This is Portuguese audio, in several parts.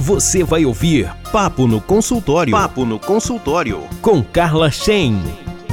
Você vai ouvir Papo no Consultório. Papo no Consultório com Carla Shein.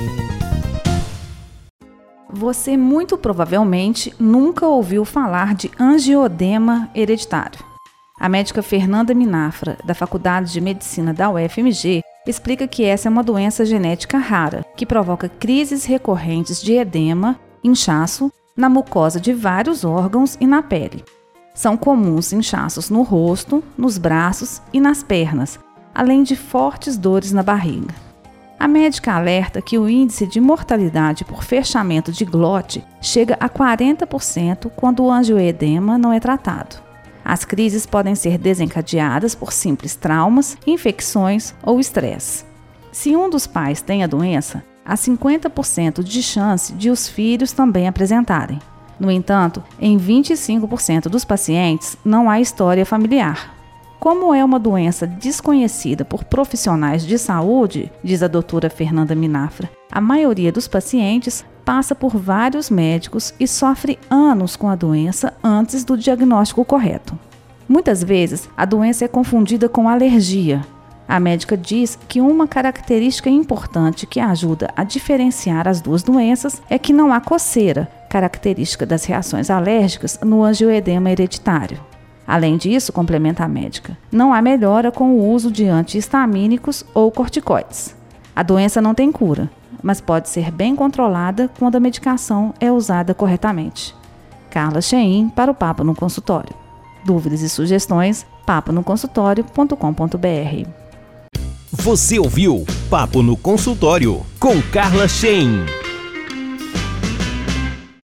Você muito provavelmente nunca ouviu falar de angioedema hereditário. A médica Fernanda Minafra, da Faculdade de Medicina da UFMG, explica que essa é uma doença genética rara, que provoca crises recorrentes de edema, inchaço, na mucosa de vários órgãos e na pele. São comuns inchaços no rosto, nos braços e nas pernas, além de fortes dores na barriga. A médica alerta que o índice de mortalidade por fechamento de glote chega a 40% quando o angioedema não é tratado. As crises podem ser desencadeadas por simples traumas, infecções ou estresse. Se um dos pais tem a doença, há 50% de chance de os filhos também apresentarem. No entanto, em 25% dos pacientes não há história familiar. Como é uma doença desconhecida por profissionais de saúde, diz a doutora Fernanda Minafra, a maioria dos pacientes passa por vários médicos e sofre anos com a doença antes do diagnóstico correto. Muitas vezes, a doença é confundida com alergia. A médica diz que uma característica importante que ajuda a diferenciar as duas doenças é que não há coceira, característica das reações alérgicas no angioedema hereditário. Além disso, complementa a médica, não há melhora com o uso de antihistamínicos ou corticoides. A doença não tem cura, mas pode ser bem controlada quando a medicação é usada corretamente. Carla Shein para o Papo no Consultório. Dúvidas e sugestões, paponoconsultório.com.br. Você ouviu Papo no Consultório com Carla Shein.